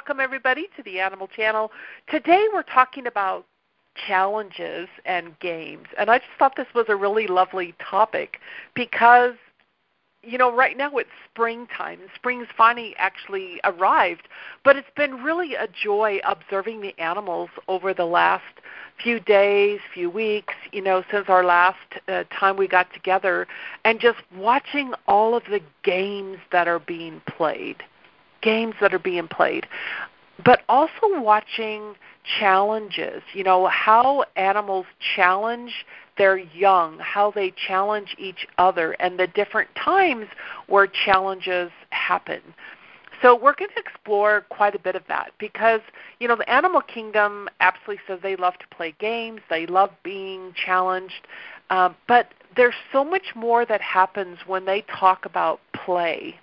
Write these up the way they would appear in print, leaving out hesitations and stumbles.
welcome everybody to the Animal Channel. Today we're talking about challenges and games, and I just thought this was a really lovely topic because, you know, right now it's springtime. Spring's finally actually arrived, but it's been really a joy observing the animals over the last few days, few weeks, you know, since our last time we got together, and just watching all of the games that are being played. But also watching challenges, you know, how animals challenge their young, how they challenge each other, and the different times where challenges happen. So we're going to explore quite a bit of that because, you know, the animal kingdom absolutely says they love to play games, they love being challenged, but there's so much more that happens when they talk about play.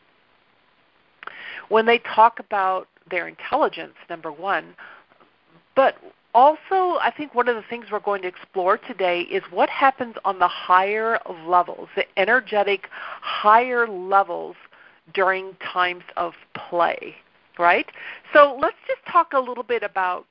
When they talk about their intelligence, number one, but also I think one of the things we're going to explore today is what happens on the higher levels, the energetic higher levels during times of play, right? So let's just talk a little bit about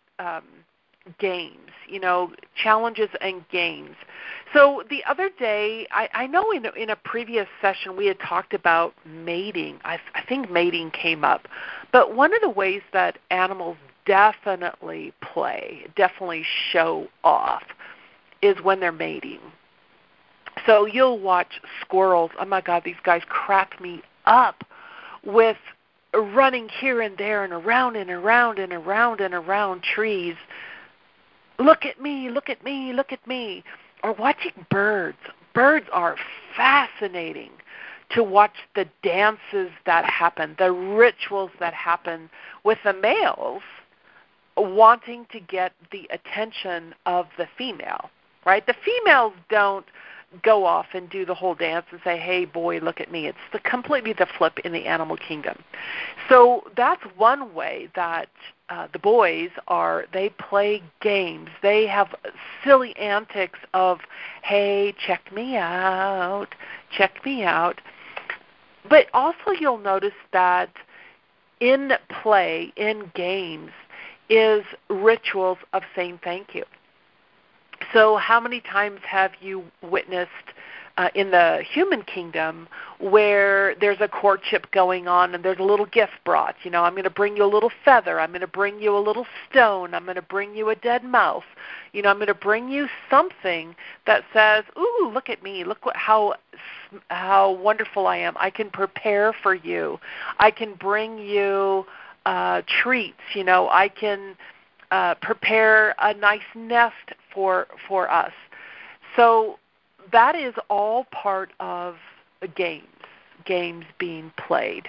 games, you know, challenges and games. So the other day, I know in a previous session we had talked about mating. I think mating came up. But one of the ways that animals definitely play, definitely show off, is when they're mating. So you'll watch squirrels. Oh, my God, these guys crack me up with running here and there and around and around and around and around trees. Look at me, look at me, look at me. Or watching birds. Birds are fascinating to watch the dances that happen, the rituals that happen with the males wanting to get the attention of the female, right? The females don't go off and do the whole dance and say, hey, boy, look at me. It's completely the flip in the animal kingdom. So that's one way that the boys they play games. They have silly antics of, hey, check me out, check me out. But also you'll notice that in play, in games, is rituals of saying thank you. So how many times have you witnessed in the human kingdom where there's a courtship going on and there's a little gift brought? You know, I'm going to bring you a little feather. I'm going to bring you a little stone. I'm going to bring you a dead mouse. You know, I'm going to bring you something that says, ooh, look at me. Look how wonderful I am. I can prepare for you. I can bring you treats. You know, I can prepare a nice nest for us. So that is all part of games being played.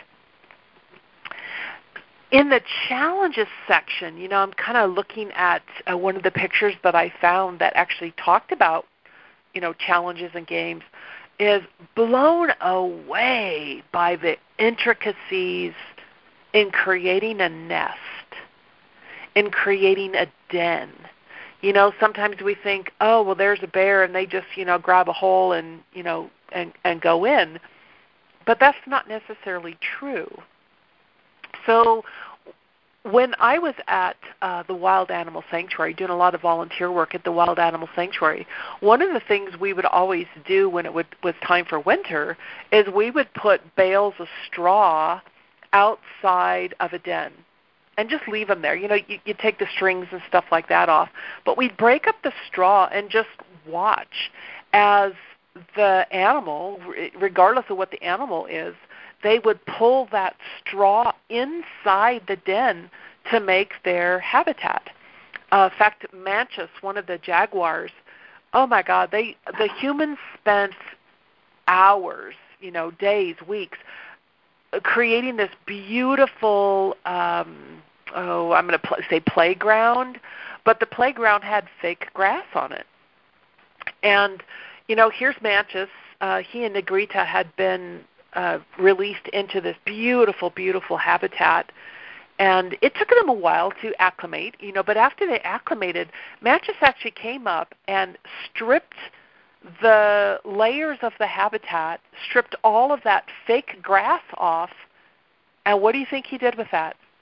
In the challenges section, you know, I'm kind of looking at one of the pictures that I found that actually talked about, you know, challenges and games, is blown away by the intricacies in creating a nest, in creating a den. You know, sometimes we think, oh, well, there's a bear, and they just, you know, grab a hole and, you know, and go in. But that's not necessarily true. So when I was at the Wild Animal Sanctuary, doing a lot of volunteer work at the Wild Animal Sanctuary, one of the things we would always do when it was time for winter is we would put bales of straw outside of a den and just leave them there. You know, you take the strings and stuff like that off. But we'd break up the straw and just watch as the animal, regardless of what the animal is, they would pull that straw inside the den to make their habitat. In fact, Manchus, one of the jaguars, oh my God, the humans spent hours, you know, days, weeks, creating this beautiful, I'm going to say playground, but the playground had fake grass on it. And, you know, here's Manchus. He and Negrita had been released into this beautiful, beautiful habitat. And it took them a while to acclimate, you know, but after they acclimated, Manchus actually came up and stripped the layers of the habitat, stripped all of that fake grass off, and what do you think he did with that?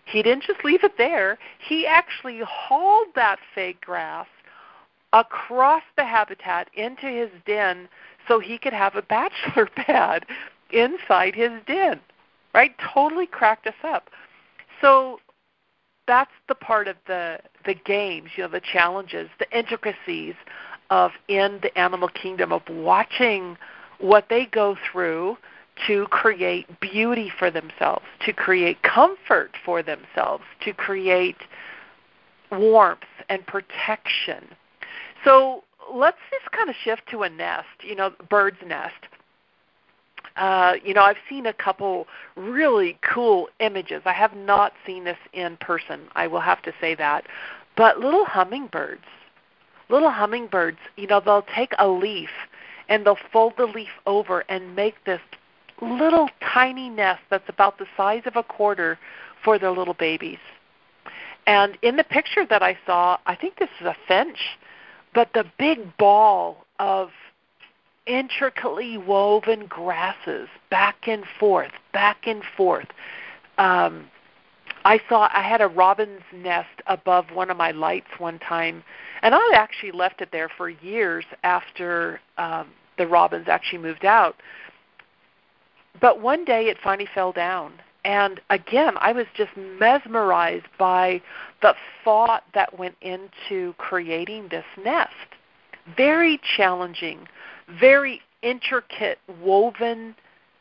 He didn't just leave it there. He actually hauled that fake grass across the habitat into his den so he could have a bachelor pad inside his den, right? Totally cracked us up. So that's the part of the games, the challenges, the intricacies of in the animal kingdom of watching what they go through to create beauty for themselves, to create comfort for themselves, to create warmth and protection. So let's just kind of shift to a nest, bird's nest. I've seen a couple really cool images. I have not seen this in person, I will have to say that. But little hummingbirds, they'll take a leaf and they'll fold the leaf over and make this little tiny nest that's about the size of a quarter for their little babies. And in the picture that I saw, I think this is a finch, but the big ball of intricately woven grasses back and forth. I had a robin's nest above one of my lights one time, and I actually left it there for years after the robins actually moved out. But one day it finally fell down. And again, I was just mesmerized by the thought that went into creating this nest. Very challenging, very intricate woven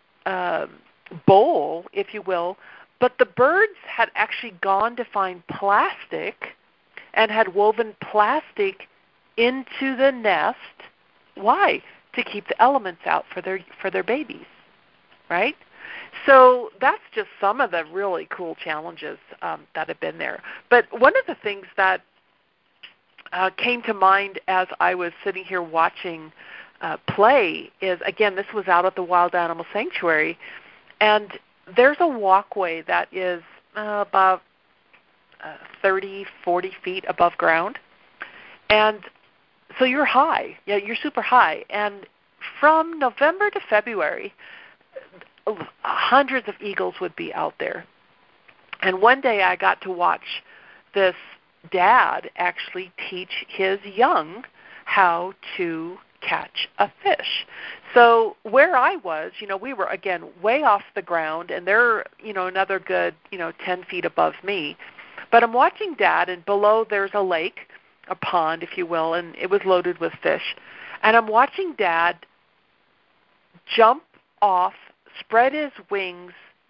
bowl, if you will. But the birds had actually gone to find plastic and had woven plastic into the nest. Why? To keep the elements out for their babies, right? So that's just some of the really cool challenges that have been there. But one of the things that came to mind as I was sitting here watching play is, again, this was out at the Wild Animal Sanctuary, and there's a walkway that is about 30, 40 feet above ground. And so you're high. Yeah, you're super high. And from November to February, hundreds of eagles would be out there. And one day I got to watch this dad actually teach his young how to catch a fish. So where I was, we were, again, way off the ground, and they're, another good, 10 feet above me. But I'm watching Dad, and below there's a lake, a pond, if you will, and it was loaded with fish. And I'm watching Dad jump off, spread his wings,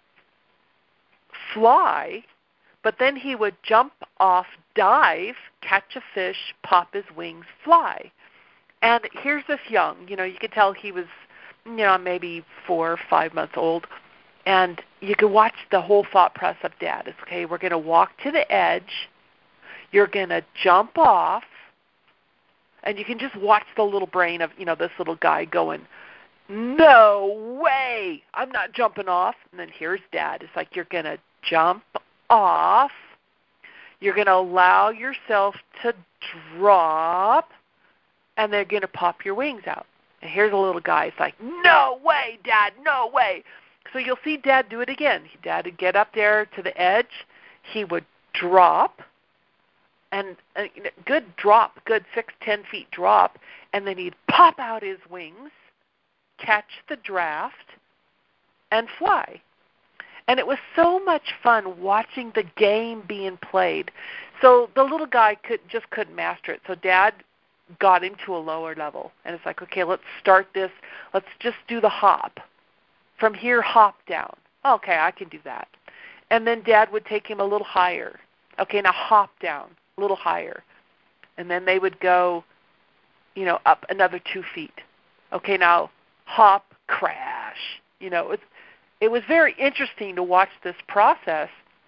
fly, but then he would jump off, dive, catch a fish, pop his wings, fly. And here's this young, you could tell he was, maybe 4 or 5 months old. And you could watch the whole thought process of Dad. It's, okay, we're going to walk to the edge. You're going to jump off. And you can just watch the little brain of, this little guy going, no way, I'm not jumping off. And then here's Dad. It's like, you're going to jump off. You're going to allow yourself to drop. And they're going to pop your wings out. And here's a little guy. It's like, no way, Dad, no way. So you'll see Dad do it again. Dad would get up there to the edge. He would drop, and good drop, good 6-10 feet drop, and then he'd pop out his wings, catch the draft, and fly. And it was so much fun watching the game being played. So the little guy couldn't master it. So Dad got him to a lower level. And it's like, okay, let's start this. Let's just do the hop. From here, hop down. Okay, I can do that. And then Dad would take him a little higher. Okay, now hop down, a little higher. And then they would go, up another 2 feet. Okay, now hop, crash. It was very interesting to watch this process.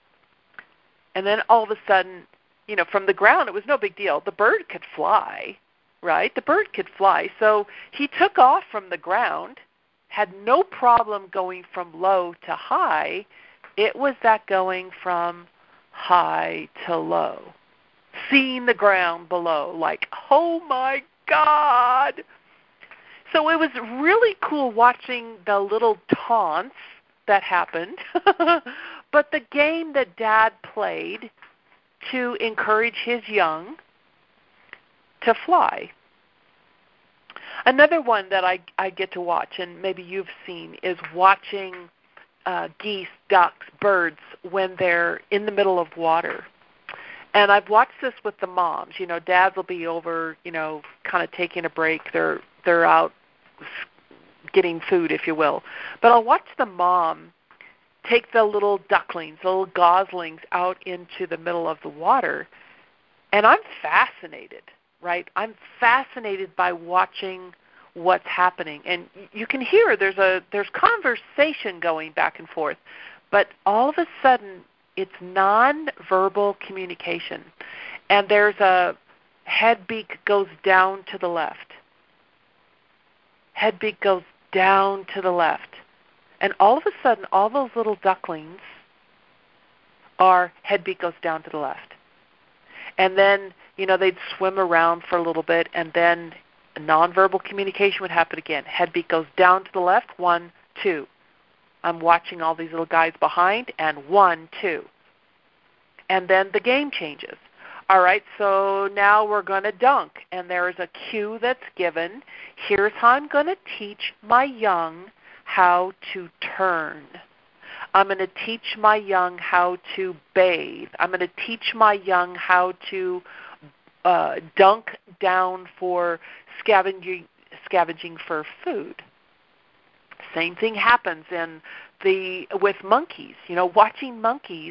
And then all of a sudden, from the ground, it was no big deal. The bird could fly, right? The bird could fly. So he took off from the ground, had no problem going from low to high. It was that going from high to low, seeing the ground below, like, oh my God. So it was really cool watching the little taunts that happened, but the game that Dad played to encourage his young to fly. Another one that I get to watch, and maybe you've seen, is watching geese, ducks, birds when they're in the middle of water. And I've watched this with the moms. You know, dads will be over, you know, kind of taking a break. They're out getting food, if you will. But I'll watch the mom take the little ducklings, the little goslings out into the middle of the water, and I'm fascinated, right? I'm fascinated by watching what's happening. And you can hear there's conversation going back and forth, but all of a sudden it's nonverbal communication. And there's a head beak goes down to the left. Head beak goes down to the left. And all of a sudden, all those little ducklings are head beak goes down to the left. And then, you know, they'd swim around for a little bit, and then nonverbal communication would happen again. Head beak goes down to the left, 1, 2. I'm watching all these little guys behind, and 1, 2. And then the game changes. All right, so now we're going to dunk, and there is a cue that's given. Here's how I'm going to teach my young how to turn. I'm going to teach my young how to bathe. I'm going to teach my young how to dunk down for scavenging for food. Same thing happens with monkeys. You know, watching monkeys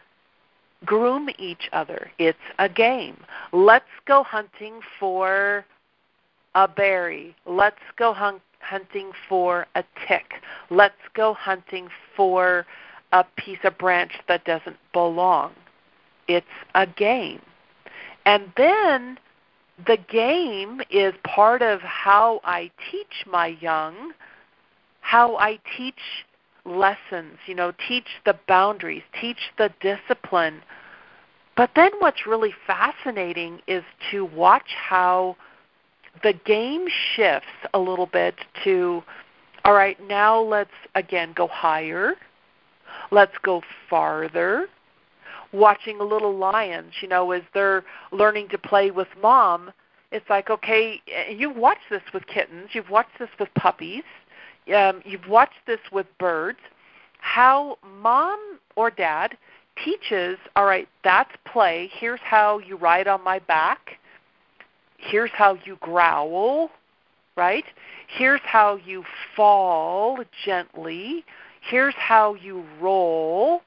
groom each other. It's a game. Let's go hunting for a berry. Let's go hunting for a tick. Let's go hunting for a piece of branch that doesn't belong. It's a game. And then the game is part of how I teach my young, how I teach lessons, you know, teach the boundaries, teach the discipline. But then what's really fascinating is to watch how the game shifts a little bit to, all right, now let's, again, go higher. Let's go farther. Watching little lions, you know, as they're learning to play with mom, it's like, okay, you've watched this with kittens. You've watched this with puppies. You've watched this with birds. How mom or dad teaches, all right, that's play. Here's how you ride on my back. Here's how you growl, right? Here's how you fall gently. Here's how you roll.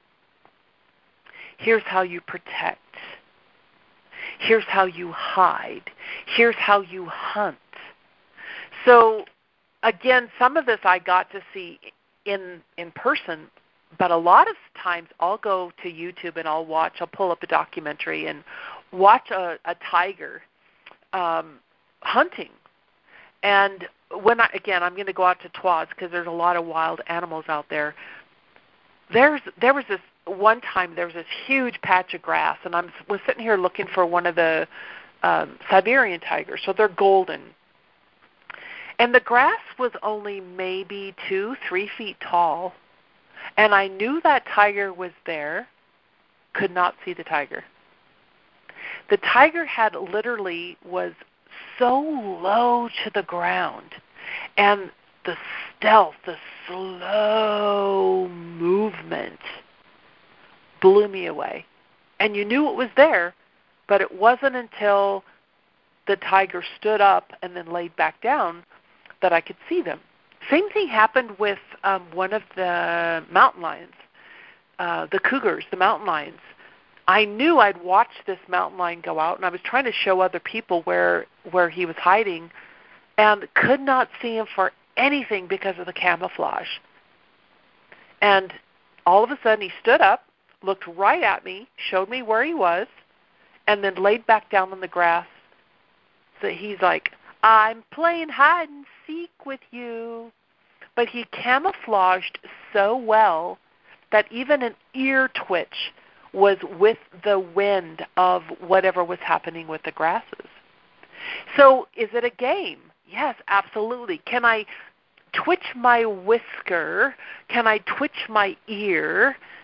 Here's how you protect. Here's how you hide. Here's how you hunt. So, again, some of this I got to see in person, but a lot of times I'll go to YouTube and I'll pull up a documentary and watch a tiger hunting. And I'm going to go out to Twas because there's a lot of wild animals out there. There was this one time, there was this huge patch of grass, and I was sitting here looking for one of the Siberian tigers, so they're golden. And the grass was only maybe 2-3 feet tall, and I knew that tiger was there, could not see the tiger. The tiger was so low to the ground, and the stealth, the slow movement blew me away. And you knew it was there, but it wasn't until the tiger stood up and then laid back down that I could see them. Same thing happened with one of the mountain lions, the cougars, the mountain lions. I knew I'd watched this mountain lion go out, and I was trying to show other people where he was hiding, and could not see him for anything because of the camouflage. And all of a sudden he stood up, looked right at me, showed me where he was, and then laid back down on the grass. So he's like, I'm playing hide and seek with you. But he camouflaged so well that even an ear twitch was with the wind of whatever was happening with the grasses. So is it a game? Yes, absolutely. Can I twitch my whisker? Can I twitch my ear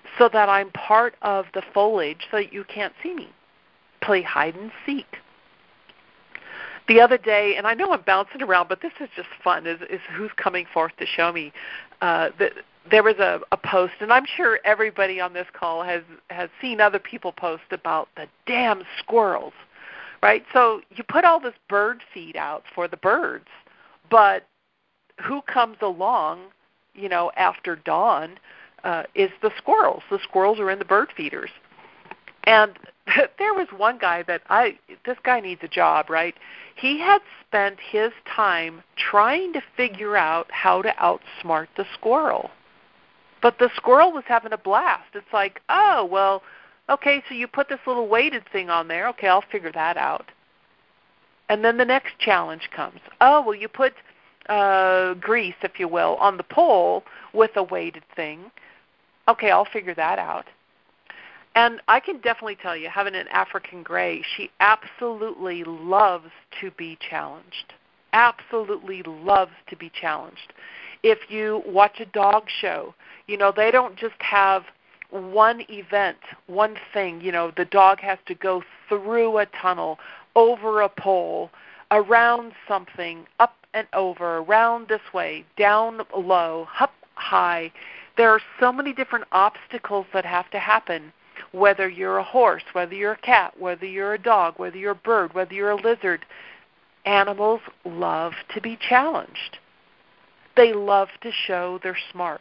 so that I'm part of the foliage so that you can't see me. Play hide and seek. The other day, and I know I'm bouncing around, but this is just fun, is who's coming forth to show me. That there was a post, and I'm sure everybody on this call has seen other people post about the damn squirrels, right? So you put all this bird feed out for the birds, but who comes along, after dawn is the squirrels. The squirrels are in the bird feeders. And there was one guy this guy needs a job, right? He had spent his time trying to figure out how to outsmart the squirrel. But the squirrel was having a blast. It's like, oh, well, okay, so you put this little weighted thing on there. Okay, I'll figure that out. And then the next challenge comes. Oh, well, you put grease, if you will, on the pole with a weighted thing. Okay, I'll figure that out. And I can definitely tell you, having an African gray, she absolutely loves to be challenged. Absolutely loves to be challenged. If you watch a dog show, they don't just have one event, one thing. The dog has to go through a tunnel, over a pole, around something, up and over, around this way, down low, up high. There are so many different obstacles that have to happen. Whether you're a horse, whether you're a cat, whether you're a dog, whether you're a bird, whether you're a lizard, animals love to be challenged. They love to show their smarts.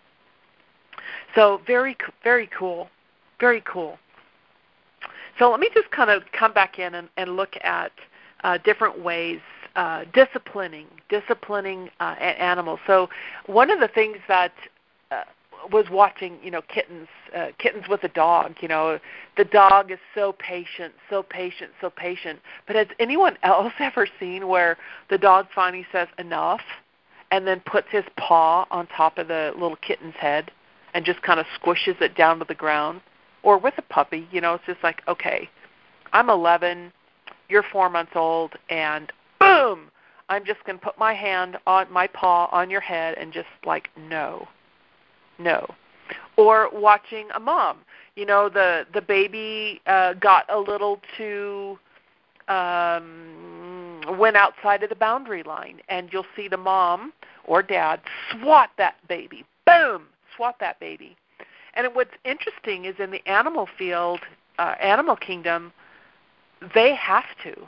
So very, very cool. Very cool. So let me just kind of come back in and look at different ways disciplining animals. So one of the things that was watching, kittens with a dog. The dog is so patient. But has anyone else ever seen where the dog finally says enough and then puts his paw on top of the little kitten's head and just kind of squishes it down to the ground? Or with a puppy, it's just like, okay, I'm 11, you're 4 months old, and boom, I'm just going to put my paw on your head and just like, no. Or watching a mom, the baby got a little too went outside of the boundary line, and you'll see the mom or dad swat that baby. Boom, swat that baby. And what's interesting is in the animal field, animal kingdom, they have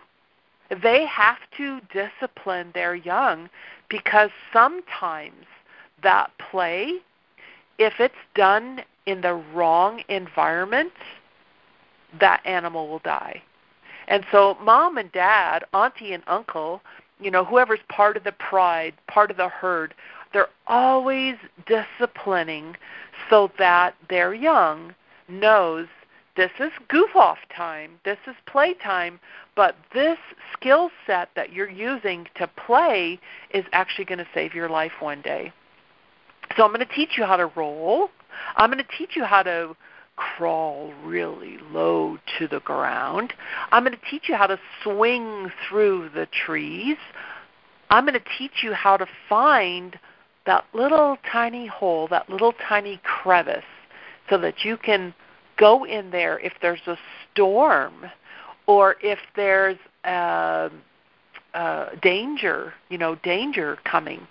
to discipline their young, because sometimes that play, if it's done in the wrong environment, that animal will die. And so mom and dad, auntie and uncle, whoever's part of the pride, part of the herd, they're always disciplining so that their young knows this is goof-off time, this is play time, but this skill set that you're using to play is actually going to save your life one day. So I'm going to teach you how to roll. I'm going to teach you how to crawl really low to the ground. I'm going to teach you how to swing through the trees. I'm going to teach you how to find that little tiny hole, that little tiny crevice, so that you can go in there if there's a storm or if there's danger coming.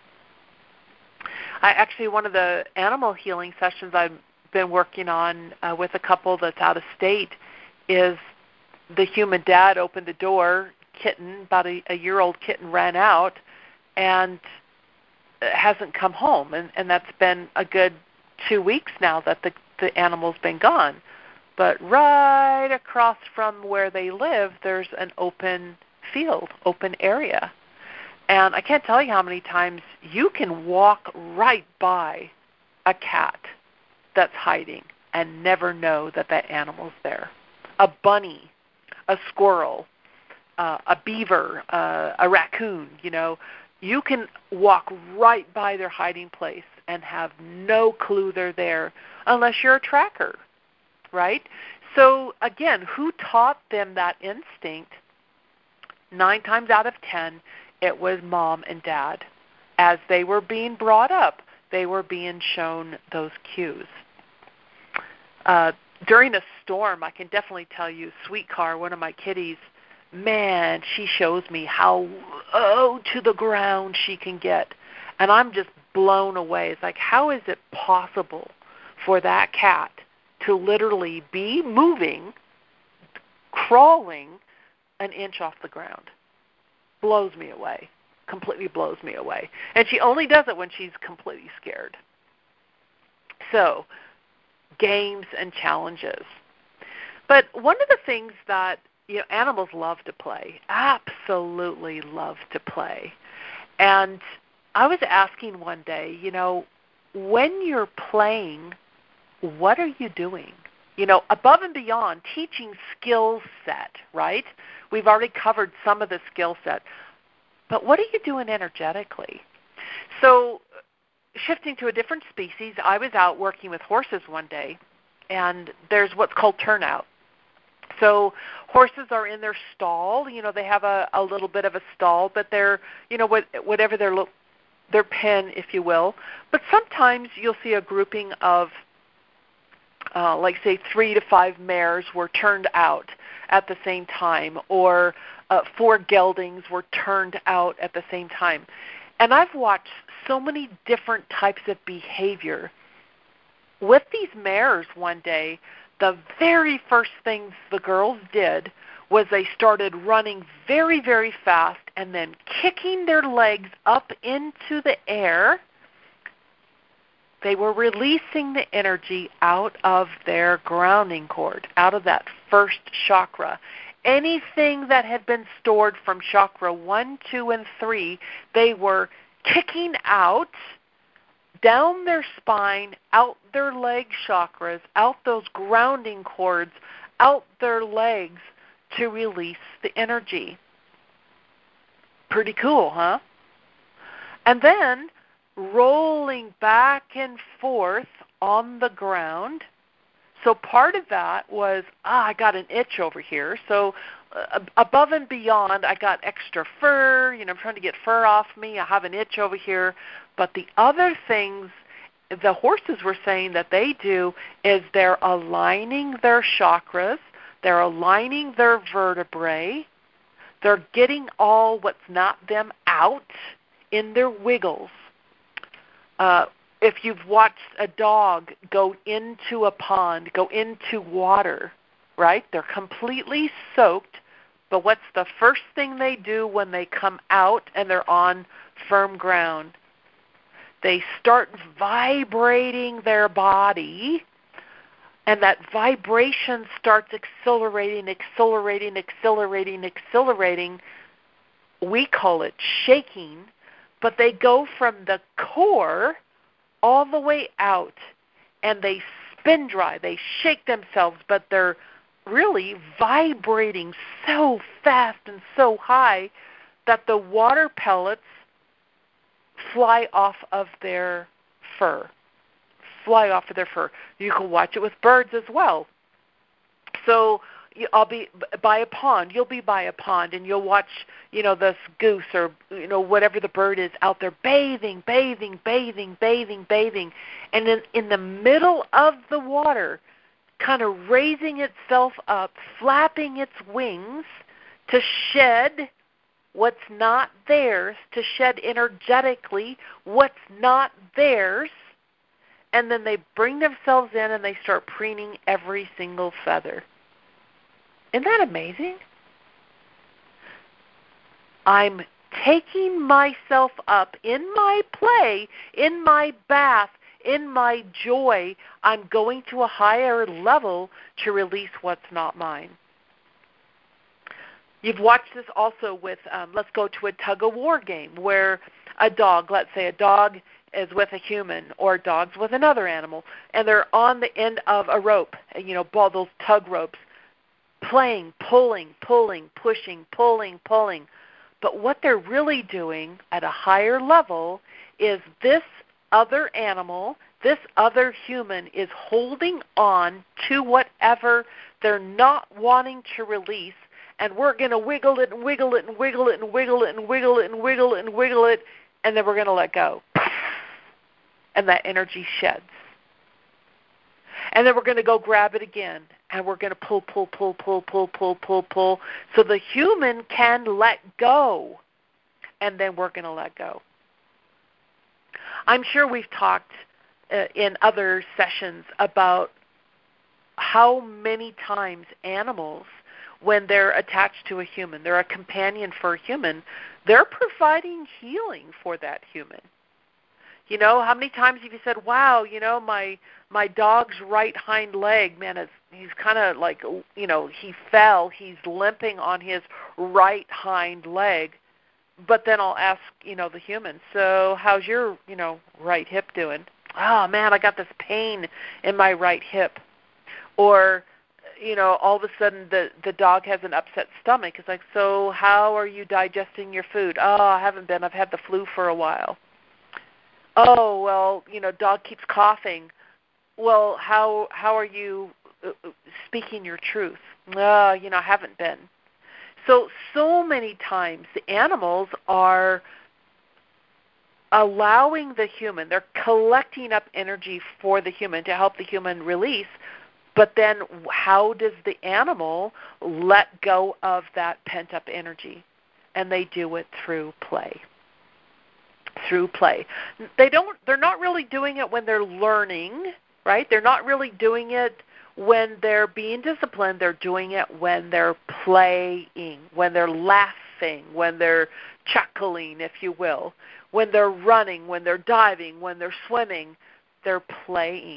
One of the animal healing sessions I've been working on with a couple that's out of state is the human dad opened the door, kitten, about a year-old kitten ran out and hasn't come home. And that's been a good 2 weeks now that the animal's been gone. But right across from where they live, there's an open field, open area. And I can't tell you how many times you can walk right by a cat that's hiding and never know that animal's there. A bunny, a squirrel, a beaver, a raccoon, you can walk right by their hiding place and have no clue they're there unless you're a tracker, right? So again, who taught them that instinct? 9 times out of 10, it was mom and dad. As they were being brought up, they were being shown those cues. During a storm, I can definitely tell you, Sweet Car, one of my kitties, man, she shows me how low to the ground she can get. And I'm just blown away. It's like, how is it possible for that cat to literally be moving, crawling an inch off the ground? Blows me away. Completely blows me away. And she only does it when she's completely scared. So, games and challenges. But one of the things that animals love to play, absolutely love to play. And I was asking one day, when you're playing, what are you doing? Above and beyond teaching skill set, right? We've already covered some of the skill set. But what are you doing energetically? So shifting to a different species, I was out working with horses one day, and there's what's called turnout. So horses are in their stall. They have a little bit of a stall, but they're, whatever their pen, if you will. But sometimes you'll see a grouping of, like say 3 to 5 mares were turned out at the same time, or 4 geldings were turned out at the same time. And I've watched so many different types of behavior. With these mares one day, the very first things the girls did was they started running very, very fast and then kicking their legs up into the air. They were releasing the energy out of their grounding cord, out of that first chakra. Anything that had been stored from chakra 1, 2, and 3, they were kicking out, down their spine, out their leg chakras, out those grounding cords, out their legs to release the energy. Pretty cool, huh? And then rolling back and forth on the ground. So part of that was, I got an itch over here. So above and beyond, I got extra fur. I'm trying to get fur off me. I have an itch over here. But the other things the horses were saying that they do is they're aligning their chakras. They're aligning their vertebrae. They're getting all what's not them out in their wiggles. If you've watched a dog go into a pond, go into water, right? They're completely soaked, but what's the first thing they do when they come out and they're on firm ground? They start vibrating their body, and that vibration starts accelerating. We call it shaking, but they go from the core all the way out, and they spin dry. They shake themselves, but they're really vibrating so fast and so high that the water pellets fly off of their fur. You can watch it with birds as well. So I'll be by a pond. You'll be by a pond, and you'll watch, this goose or, whatever the bird is out there bathing. And in the middle of the water, kind of raising itself up, flapping its wings to shed what's not theirs, to shed energetically what's not theirs. And then they bring themselves in and they start preening every single feather. Isn't that amazing? I'm taking myself up in my play, in my bath, in my joy. I'm going to a higher level to release what's not mine. You've watched this also with, let's go to a tug-of-war game where a dog, let's say a dog is with a human or a dog's with another animal, and they're on the end of a rope, those tug ropes, playing, pulling, pushing, pulling. But what they're really doing at a higher level is this other animal, this other human is holding on to whatever they're not wanting to release, and we're going to wiggle it, and then we're going to let go. And that energy sheds. And then we're going to go grab it again. And we're going to pull, pull, pull, pull, pull, pull, pull, pull. So the human can let go. And then we're going to let go. I'm sure we've talked in other sessions about how many times animals, when they're attached to a human, they're a companion for a human, they're providing healing for that human. You know, how many times have you said, wow, you know, my dog's right hind leg, man, he's kind of like, you know, he fell, he's limping on his right hind leg. But then I'll ask, you know, the human, so how's your, you know, right hip doing? Oh, man, I got this pain in my right hip. Or, you know, all of a sudden the dog has an upset stomach. It's like, so how are you digesting your food? Oh, I haven't been. I've had the flu for a while. Oh, well, you know, dog keeps coughing. Well, how are you speaking your truth? Oh, you know, I haven't been. So many times the animals are allowing the human, they're collecting up energy for the human to help the human release, but then how does the animal let go of that pent-up energy? And they do it through play. Through play. They're not really doing it when they're learning, right? They're not really doing it when they're being disciplined. They're doing it when they're playing, when they're laughing, when they're chuckling, if you will, when they're running, when they're diving, when they're swimming. They're playing.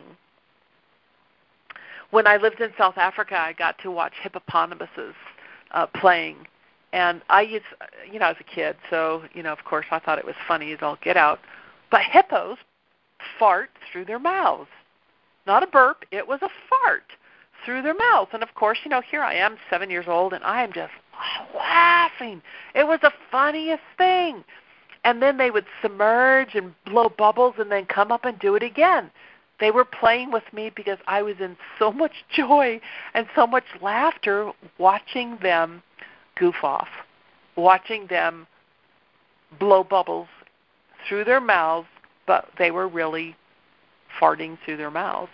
When I lived in South Africa, I got to watch hippopotamuses playing. And I used, you know, I was a kid, so, you know, of course I thought it was funny as all get out. But hippos fart through their mouths. Not a burp, it was a fart through their mouths. And of course, you know, here I am, 7 years old, and I am just laughing. It was the funniest thing. And then they would submerge and blow bubbles and then come up and do it again. They were playing with me because I was in so much joy and so much laughter watching them goof off, watching them blow bubbles through their mouths, but they were really farting through their mouths.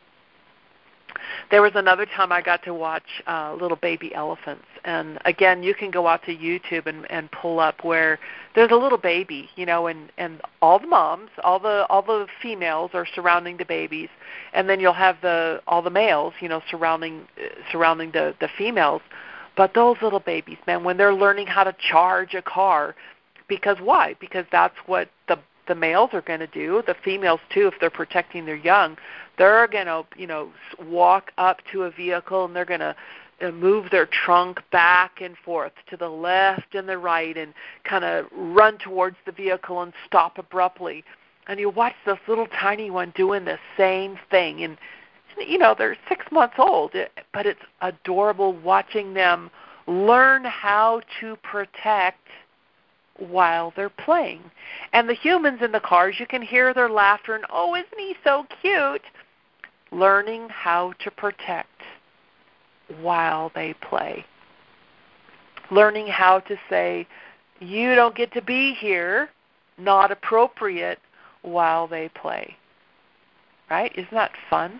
There was another time I got to watch little baby elephants. And again, you can go out to YouTube and pull up where there's a little baby, you know, and all the moms, all the females are surrounding the babies, and then you'll have all the males, you know, surrounding the females. But those little babies, man, when they're learning how to charge a car, because why? Because that's what the males are going to do, the females too, if they're protecting their young. They're going to, you know, walk up to a vehicle and they're going to move their trunk back and forth to the left and the right and kind of run towards the vehicle and stop abruptly. And you watch this little tiny one doing the same thing. And, you know, they're 6 months old, but it's adorable watching them learn how to protect while they're playing. And the humans in the cars, you can hear their laughter and, oh, isn't he so cute? Learning how to protect while they play. Learning how to say, you don't get to be here, not appropriate, while they play. Right? Isn't that fun?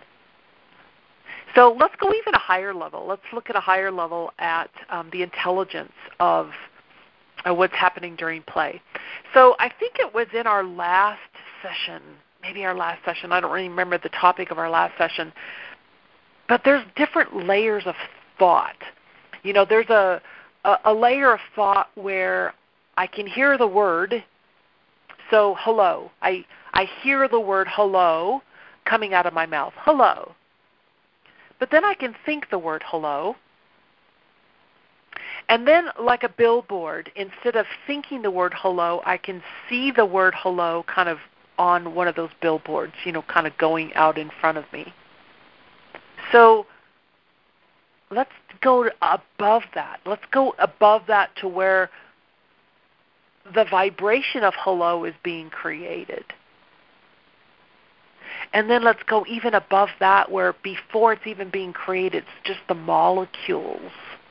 So let's go even a higher level. Let's look at a higher level at the intelligence of what's happening during play. So I think it was in our last session, maybe our last session, I don't really remember the topic of our last session, but there's different layers of thought. You know, there's a layer of thought where I can hear the word, so hello. I hear the word hello coming out of my mouth, hello. But then I can think the word hello. And then like a billboard, instead of thinking the word hello, I can see the word hello kind of on one of those billboards, you know, kind of going out in front of me. So let's go above that. Let's go above that to where the vibration of hello is being created. And then let's go even above that where before it's even being created, it's just the molecules.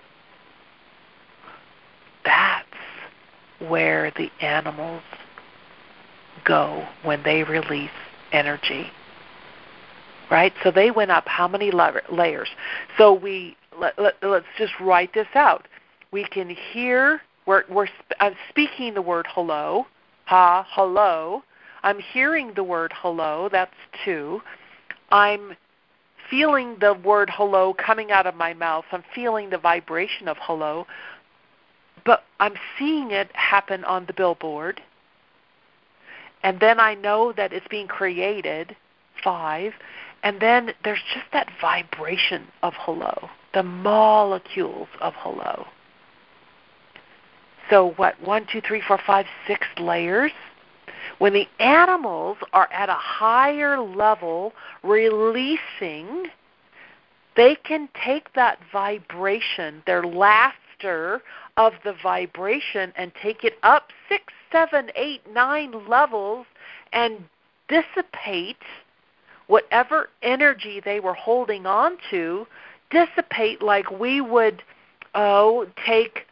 That's where the animals go when they release energy. right? So they went up how many layers? So let's just write this out. We can hear, I'm speaking the word hello, hello. I'm hearing the word hello, that's 2. I'm feeling the word hello coming out of my mouth. I'm feeling the vibration of hello, but I'm seeing it happen on the billboard. And then I know that it's being created, 5. And then there's just that vibration of hello, the molecules of hello. So what, 1, 2, 3, 4, 5, 6 layers? When the animals are at a higher level releasing, they can take that vibration, their laughter of the vibration, and take it up 6, 7, 8, 9 levels and dissipate whatever energy they were holding on to, dissipate like we would take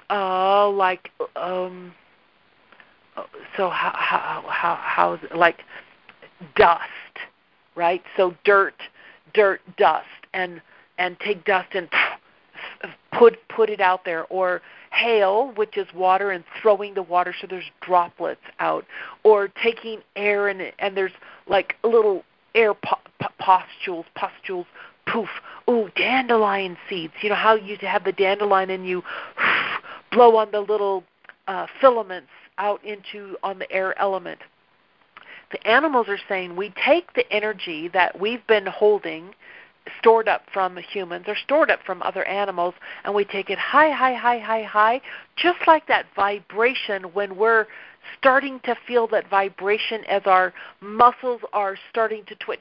so how like dust, right? So dirt, dust, and take dust and put it out there, or hail, which is water, and throwing the water so there's droplets out, or taking air and there's like little air pustules, poof. Ooh, dandelion seeds. You know how you have the dandelion and you blow on the little filaments out on the air element. The animals are saying we take the energy that we've been holding, stored up from humans or stored up from other animals, and we take it high, just like that vibration when we're starting to feel that vibration as our muscles are starting to twitch,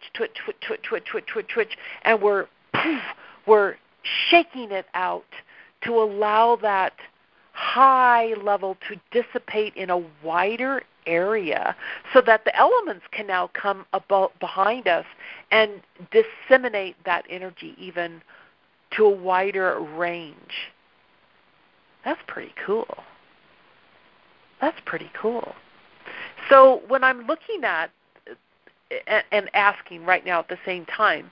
and we're shaking it out to allow that high level to dissipate in a wider area so that the elements can now come behind us and disseminate that energy even to a wider range. That's pretty cool. So when I'm looking at and asking right now at the same time,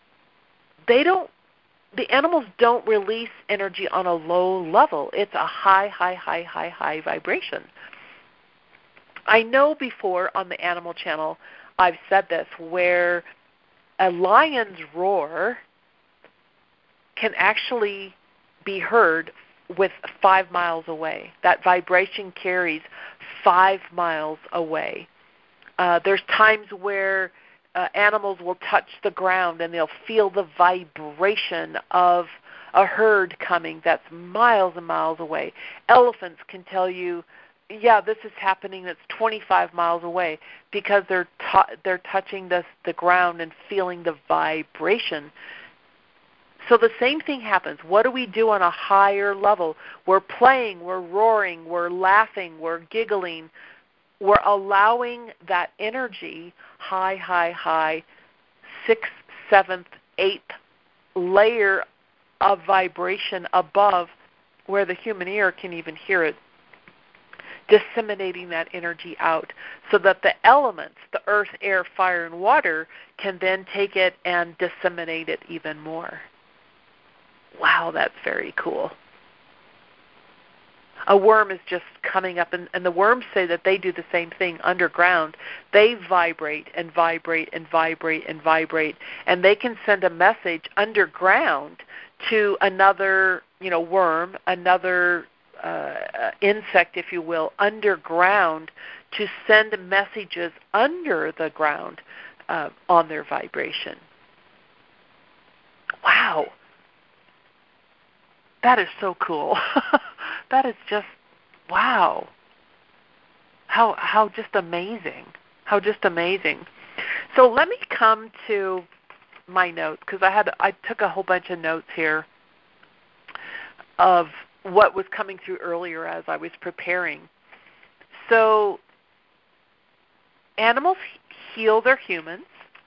the animals don't release energy on a low level. It's a high vibration. I know before on the Animal Channel I've said this, where a lion's roar can actually be heard with 5 miles away. That vibration carries 5 miles away. There's times where animals will touch the ground and they'll feel the vibration of a herd coming that's miles and miles away. Elephants can tell you, yeah, this is happening that's 25 miles away because they're touching the ground and feeling the vibration. So the same thing happens. What do we do on a higher level? We're playing, we're roaring, we're laughing, we're giggling. We're allowing that energy, high, 6th, 7th, 8th layer of vibration above where the human ear can even hear it, disseminating that energy out so that the elements, the earth, air, fire, and water, can then take it and disseminate it even more. Wow, that's very cool. A worm is just coming up, and the worms say that they do the same thing underground. They vibrate, and they can send a message underground to another, worm, another insect, if you will, underground, to send messages under the ground on their vibration. Wow. That is so cool. That is just, wow. How just amazing. How just amazing. So let me come to my notes, because I took a whole bunch of notes here of what was coming through earlier as I was preparing. So animals heal their humans.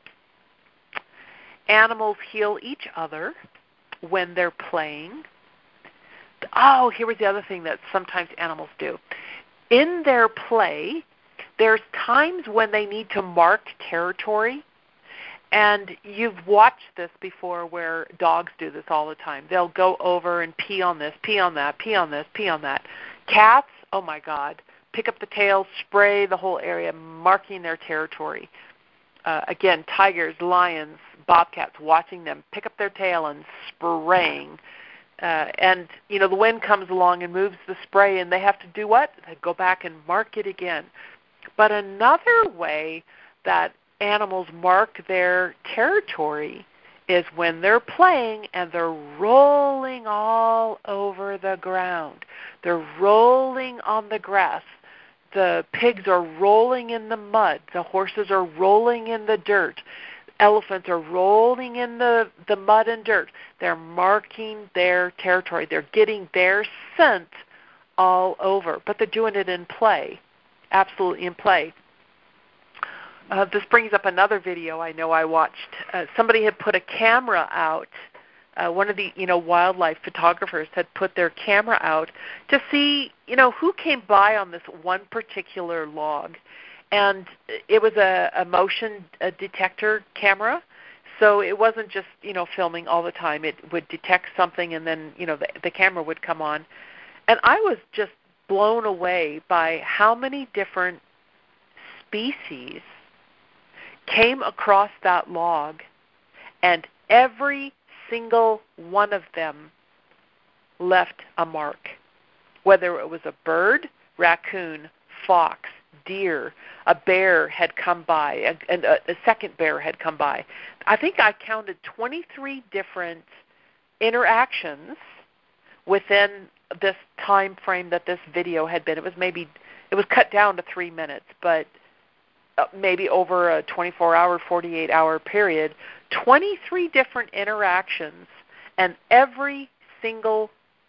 Animals heal each other when they're playing. Oh, here was the other thing that sometimes animals do. In their play, there's times when they need to mark territory, And you've watched this before where dogs do this all the time. They'll go over and pee on this, pee on that, pee on this, pee on that. Cats, oh my God, pick up the tail, spray the whole area, marking their territory. Again, tigers, lions, bobcats, watching them pick up their tail and spraying. And, the wind comes along and moves the spray, and they have to do what? They go back and mark it again. But another way that animals mark their territory is when they're playing and they're rolling all over the ground. They're rolling on the grass. The pigs are rolling in the mud. The horses are rolling in the dirt. Elephants are rolling in the mud and dirt. They're marking their territory. They're getting their scent all over. But they're doing it in play, absolutely in play. This brings up another video I know I watched. Somebody had put a camera out. One of the wildlife photographers had put their camera out to see who came by on this one particular log, and it was a motion detector camera, so it wasn't just filming all the time. It would detect something, and then the camera would come on, and I was just blown away by how many different species came across that log, and every single one of them left a mark. Whether it was a bird, raccoon, fox, deer, a bear had come by, and a second bear had come by. I think I counted 23 different interactions within this time frame that this video had been. It was cut down to 3 minutes, but maybe over a 24-hour, 48-hour period, 23 different interactions, and every single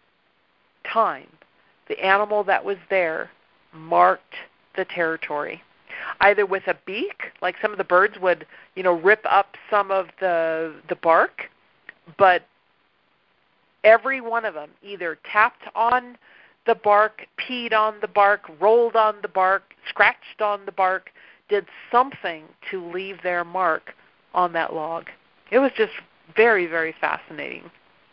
time the animal that was there marked the territory, either with a beak, like some of the birds would, rip up some of the bark, but every one of them either tapped on the bark, peed on the bark, rolled on the bark, scratched on the bark, did something to leave their mark on that log. It was just very, very fascinating.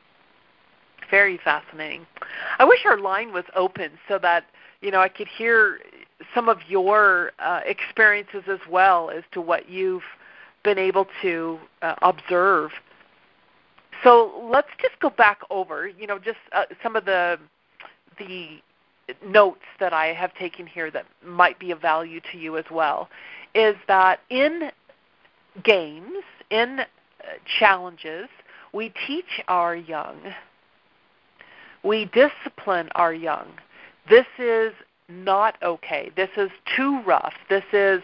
Very fascinating. I wish our line was open so that, I could hear some of your experiences as well as to what you've been able to observe. So let's just go back over, just some of the notes that I have taken here that might be of value to you as well, is that in games, in challenges, we teach our young, we discipline our young. This is not okay. This is too rough. This is,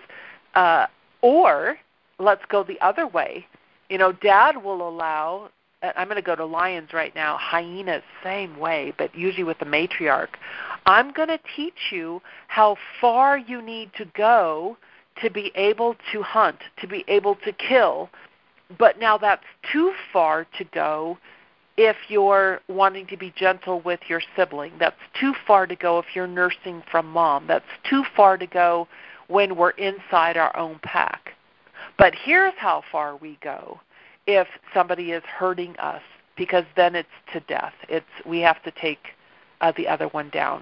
or let's go the other way. Dad will allow, I'm going to go to lions right now, hyenas, same way, but usually with the matriarch. I'm going to teach you how far you need to go to be able to hunt, to be able to kill. But now that's too far to go if you're wanting to be gentle with your sibling. That's too far to go if you're nursing from mom. That's too far to go when we're inside our own pack. But here's how far we go if somebody is hurting us, because then it's to death. We have to take the other one down.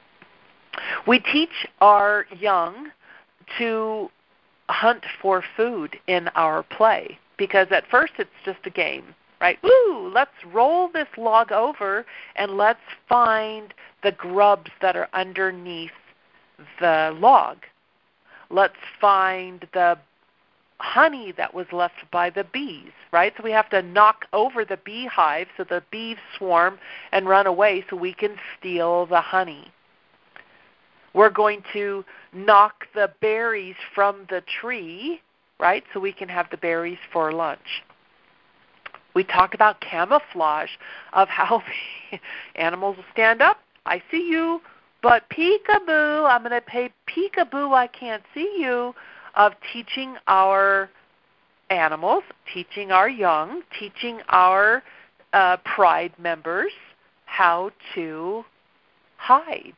We teach our young to hunt for food in our play, because at first it's just a game, right? Ooh, let's roll this log over and let's find the grubs that are underneath the log. Let's find the honey that was left by the bees, right? So we have to knock over the beehive so the bees swarm and run away so we can steal the honey. We're going to knock the berries from the tree, right, so we can have the berries for lunch. We talk about camouflage, of how the animals will stand up. I see you, but peekaboo, I'm going to pay peekaboo, I can't see you, of teaching our animals, teaching our young, teaching our pride members how to hide.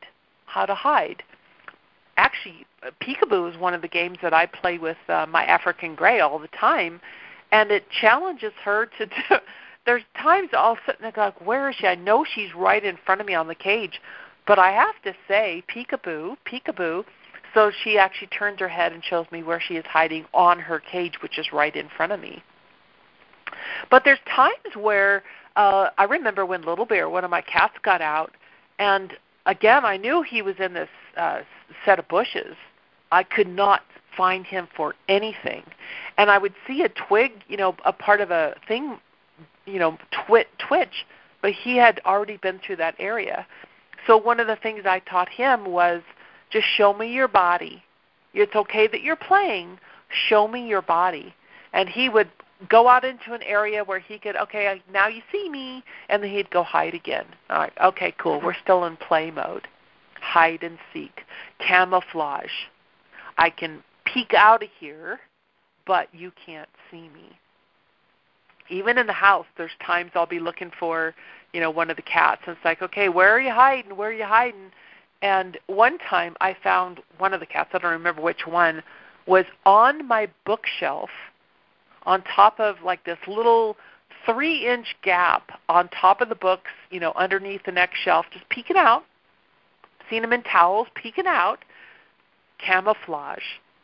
Actually, peekaboo is one of the games that I play with my African Grey all the time, And it challenges her to do. There's times I'll sit and go, like, where is she? I know she's right in front of me on the cage, but I have to say, peekaboo, peekaboo. So she actually turns her head and shows me where she is hiding on her cage, which is right in front of me. But there's times where I remember when Little Bear, one of my cats, got out, and again, I knew he was in this set of bushes. I could not find him for anything. And I would see a twig, a part of a thing, twitch, but he had already been through that area. So one of the things I taught him was just show me your body. It's okay that you're playing. Show me your body. And he would go out into an area where he could, okay, now you see me, and then he'd go hide again. All right, okay, cool. We're still in play mode. Hide and seek. Camouflage. I can peek out of here, but you can't see me. Even in the house, there's times I'll be looking for, one of the cats, and it's like, okay, where are you hiding? Where are you hiding? And one time I found one of the cats, I don't remember which one, was on my bookshelf on top of like this little 3-inch gap on top of the books, underneath the next shelf, just peeking out. Seen him in towels, peeking out. Camouflage.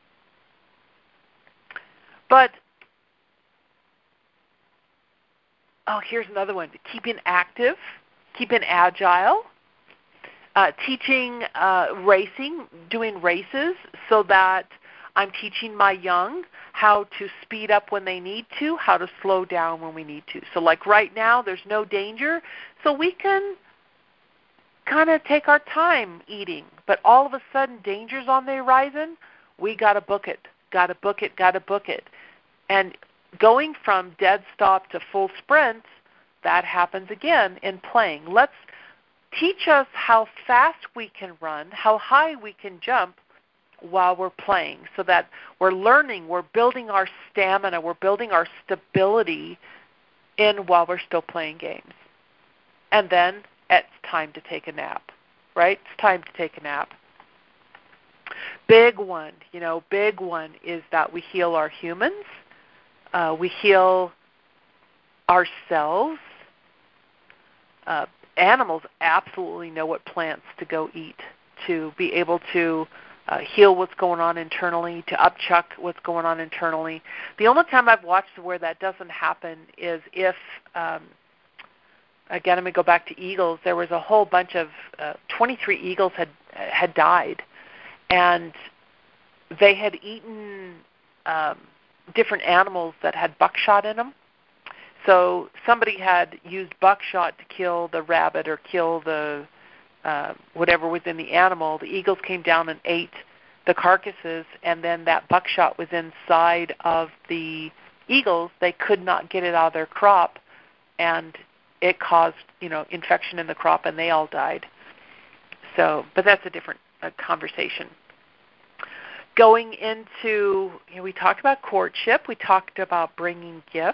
But, here's another one. Keeping active, keeping agile, teaching racing, doing races so that I'm teaching my young how to speed up when they need to, how to slow down when we need to. So like right now, there's no danger, so we can kind of take our time eating. But all of a sudden, danger's on the horizon, we got to book it, got to book it, got to book it. And going from dead stop to full sprint, that happens again in playing. Let's teach us how fast we can run, how high we can jump while we're playing, so that we're learning, we're building our stamina, we're building our stability in while we're still playing games. And then it's time to take a nap, right? It's time to take a nap. Big one is that we heal our humans. We heal ourselves. Animals absolutely know what plants to go eat to be able to heal what's going on internally, to upchuck what's going on internally. The only time I've watched where that doesn't happen is if, again, I'm going to go back to eagles. There was a whole bunch of 23 eagles had died, and they had eaten different animals that had buckshot in them. So somebody had used buckshot to kill the rabbit or kill the whatever was in the animal. The eagles came down and ate the carcasses, and then that buckshot was inside of the eagles. They could not get it out of their crop, and it caused, infection in the crop, and they all died. So, but that's a different conversation. Going into, we talked about courtship. We talked about bringing gifts.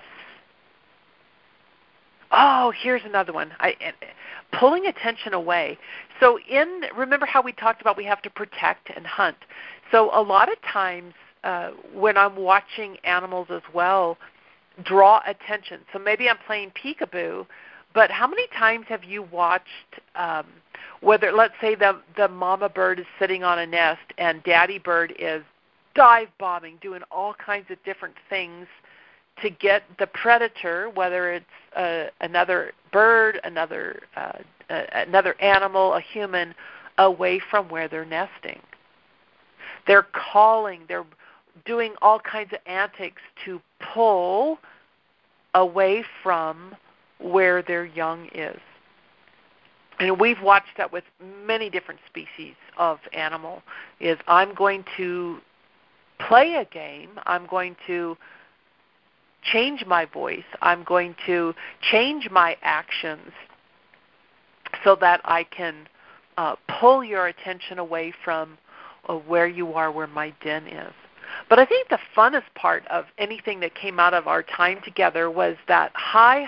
Oh, here's another one. Pulling attention away. So remember how we talked about we have to protect and hunt. So a lot of times when I'm watching animals as well, draw attention. So maybe I'm playing peekaboo, but how many times have you watched whether, let's say the mama bird is sitting on a nest and daddy bird is dive bombing, doing all kinds of different things to get the predator, whether it's another bird, another animal, a human, away from where they're nesting. They're calling, they're doing all kinds of antics to pull away from where their young is. And we've watched that with many different species of animal, is I'm going to play a game, I'm going to change my voice, I'm going to change my actions so that I can pull your attention away from where you are, where my den is. But I think the funnest part of anything that came out of our time together was that high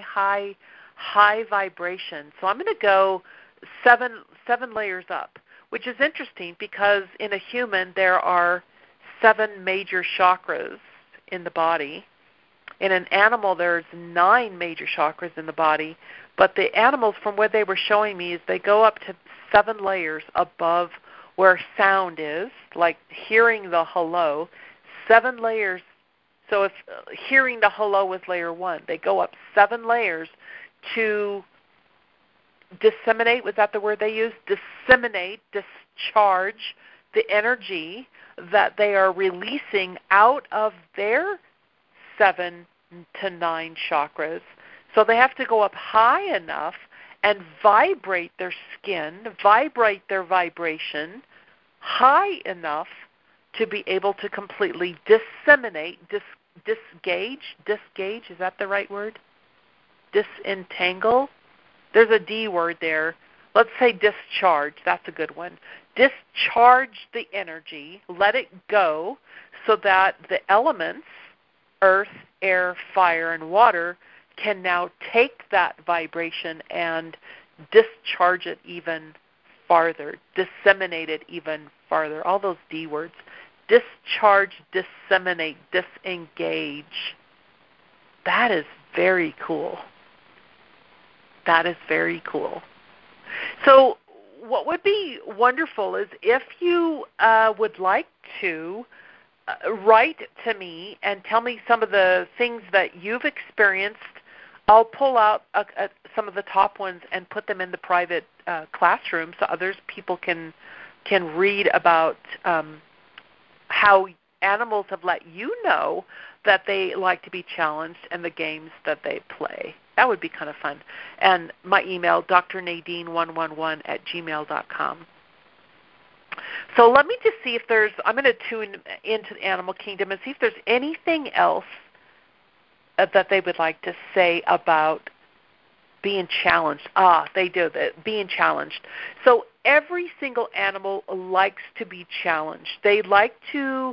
vibration. So I'm going to go seven layers up, which is interesting because in a human there are 7 major chakras in the body. In an animal, there's 9 major chakras in the body, but the animals, from what they were showing me, is they go up to 7 layers above where sound is, like hearing the hello, 7 layers. So if hearing the hello was layer 1, they go up 7 layers to disseminate. Was that the word they used? Disseminate, discharge the energy that they are releasing out of their 7 to 9 chakras. So they have to go up high enough and vibrate their skin, vibrate their vibration high enough to be able to completely disseminate, disgage, is that the right word? Disentangle? There's a D word there. Let's say discharge. That's a good one. Discharge the energy, let it go, so that the elements, earth, air, fire, and water, can now take that vibration and discharge it even farther, disseminate it even farther. All those D words. Discharge, disseminate, disengage. That is very cool. That is very cool. So what would be wonderful is if you would like to write to me and tell me some of the things that you've experienced. I'll pull out some of the top ones and put them in the private classroom so people can read about how animals have let you know that they like to be challenged and the games that they play. That would be kind of fun. And my email, drnadine111@gmail.com. So let me just see if I'm going to tune into the animal kingdom and see if there's anything else that they would like to say about being challenged. They do, being challenged. So every single animal likes to be challenged. They like to,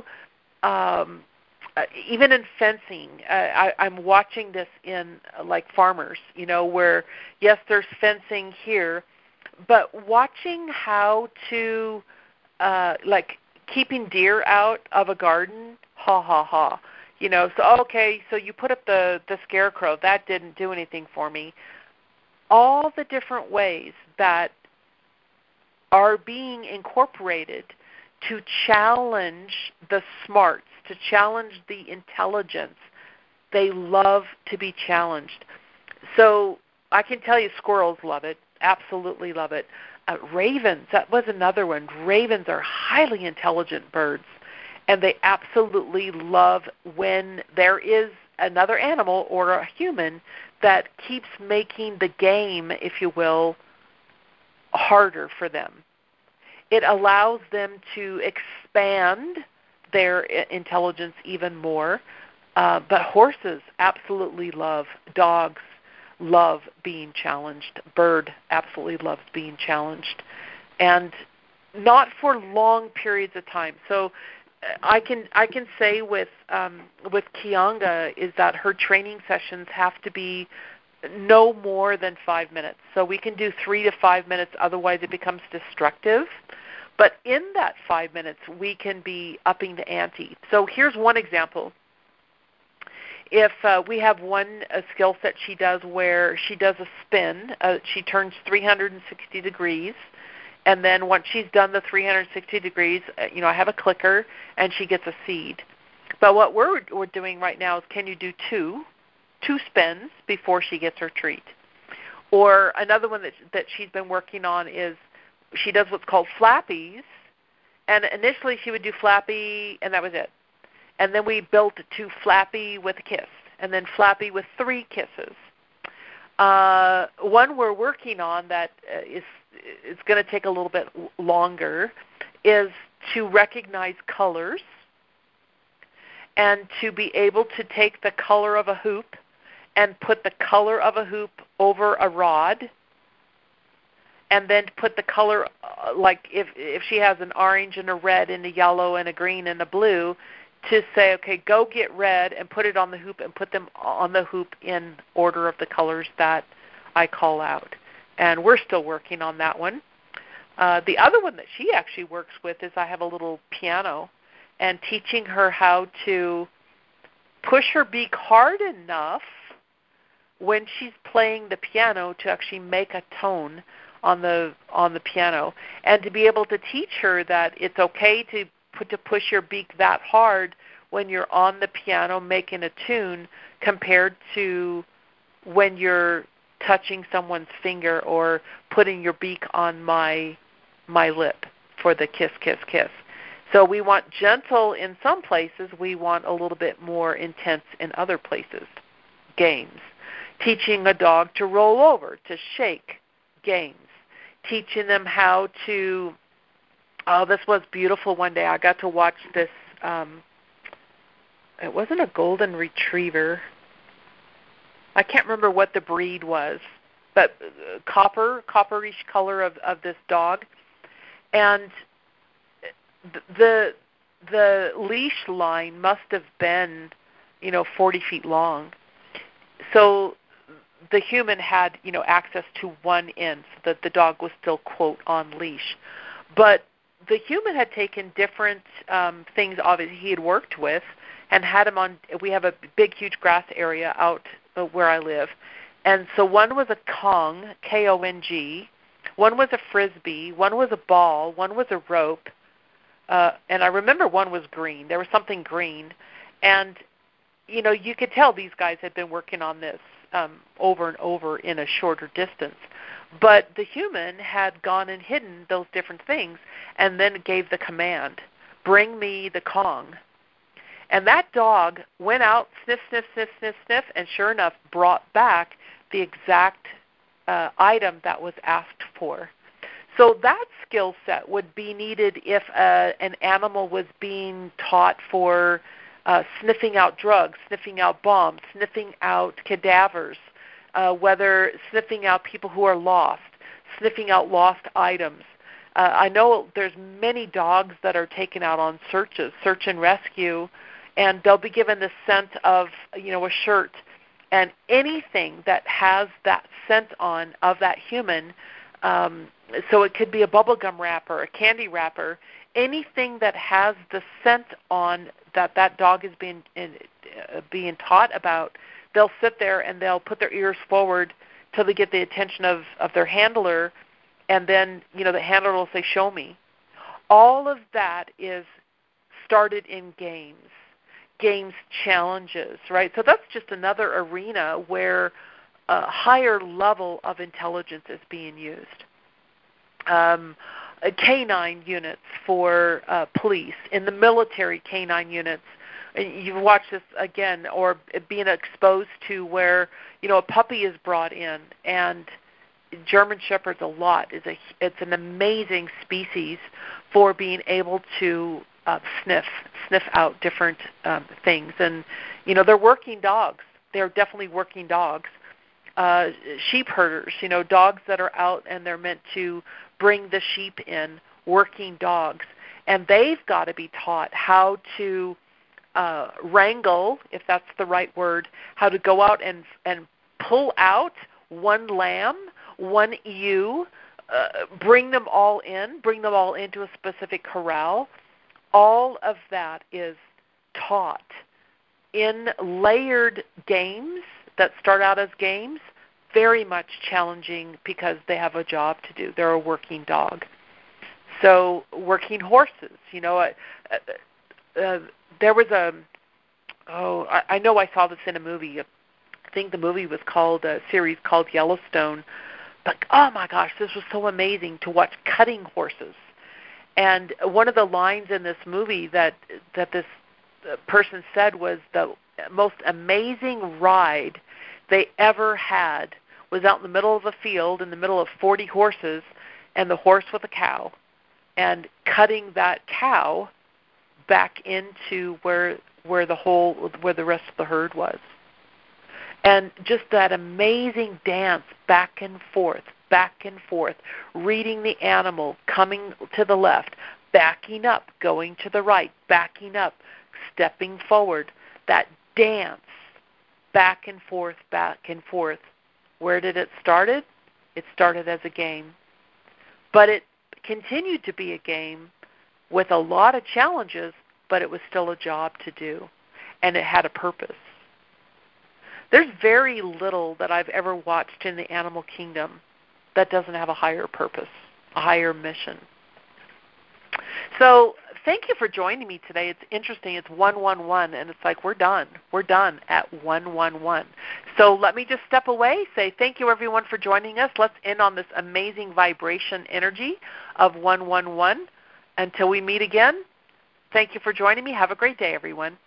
even in fencing, I'm watching this in like farmers, where, yes, there's fencing here, but watching how to, like keeping deer out of a garden, ha, ha, ha. So you put up the scarecrow. That didn't do anything for me. All the different ways that are being incorporated to challenge the smarts, to challenge the intelligence. They love to be challenged. So I can tell you squirrels love it, absolutely love it. Ravens, that was another one. Ravens are highly intelligent birds, and they absolutely love when there is another animal or a human that keeps making the game, if you will, harder for them. It allows them to expand their intelligence even more. But horses absolutely love, dogs love being challenged, bird absolutely loves being challenged, and not for long periods of time. So I can say with Kianga is that her training sessions have to be no more than 5 minutes. So we can do 3 to 5 minutes, otherwise it becomes destructive. But in that 5 minutes, we can be upping the ante. So here's one example. If we have one skill set she does where she does a spin, she turns 360 degrees, and then once she's done the 360 degrees, I have a clicker, and she gets a seed. But what we're doing right now is, can you do two spins before she gets her treat? Or another one that she's been working on is she does what's called flappies, and initially she would do flappy, and that was it. And then we built to flappy with a kiss, and then flappy with 3 kisses. One we're working on that is going to take a little bit longer is to recognize colors and to be able to take the color of a hoop and put the color of a hoop over a rod, and then put the color, like if she has an orange and a red and a yellow and a green and a blue, to say, okay, go get red and put it on the hoop and put them on the hoop in order of the colors that I call out. And we're still working on that one. The other one that she actually works with is I have a little piano and teaching her how to push her beak hard enough when she's playing the piano to actually make a tone on the piano, and to be able to teach her that it's okay to push your beak that hard when you're on the piano making a tune compared to when you're touching someone's finger or putting your beak on my lip for the kiss, kiss, kiss. So we want gentle in some places. We want a little bit more intense in other places. Games. Teaching a dog to roll over, to shake. Games. Teaching them how to, this was beautiful one day. I got to watch this, it wasn't a golden retriever. I can't remember what the breed was, but copperish color of this dog. And the leash line must have been, 40 feet long. So the human had, access to one end, so that the dog was still, quote, on leash. But the human had taken different things, obviously, he had worked with, and had him on. We have a big, huge grass area out where I live. And so one was a Kong, K-O-N-G, one was a Frisbee, one was a ball, one was a rope, and I remember one was green. There was something green. And, you could tell these guys had been working on this over and over in a shorter distance. But the human had gone and hidden those different things and then gave the command, bring me the Kong. And that dog went out, sniff, sniff, sniff, sniff, sniff, and sure enough brought back the exact item that was asked for. So that skill set would be needed if an animal was being taught for sniffing out drugs, sniffing out bombs, sniffing out cadavers, whether sniffing out people who are lost, sniffing out lost items. I know there's many dogs that are taken out on searches, search and rescue, and they'll be given the scent of, a shirt, and anything that has that scent on of that human, so it could be a bubblegum wrapper, a candy wrapper, anything that has the scent on that dog is being taught about, they'll sit there and they'll put their ears forward till they get the attention of their handler, and then, the handler will say, show me. All of that is started in games challenges, right? So that's just another arena where a higher level of intelligence is being used. Canine units for police, in the military canine units. You've watched this again, or being exposed to where, a puppy is brought in, and German Shepherds a lot. It's an amazing species for being able to sniff out different things. And, they're working dogs. They're definitely working dogs. Sheep herders, dogs that are out and they're meant to bring the sheep in, working dogs. And they've got to be taught how to wrangle, if that's the right word, how to go out and pull out one lamb, one ewe, bring them all into a specific corral. All of that is taught in layered games that start out as games, very much challenging because they have a job to do. They're a working dog. So working horses, there was I know I saw this in a movie. I think the movie was called, a series called Yellowstone. But, oh my gosh, this was so amazing to watch cutting horses. And one of the lines in this movie that this person said was the most amazing ride they ever had was out in the middle of a field, in the middle of 40 horses, and the horse with a cow, and cutting that cow back into where the rest of the herd was. And just that amazing dance back and forth, reading the animal, coming to the left, backing up, going to the right, backing up, stepping forward. That dance, back and forth, back and forth. Where did it start? It started as a game. But it continued to be a game with a lot of challenges, but it was still a job to do. and it had a purpose. There's very little that I've ever watched in the animal kingdom that doesn't have a higher purpose, a higher mission. So thank you for joining me today. It's interesting. It's 111, and it's like we're done. We're done at 111. So let me just step away, say thank you, everyone, for joining us. Let's end on this amazing vibration energy of 111. Until we meet again, thank you for joining me. Have a great day, everyone.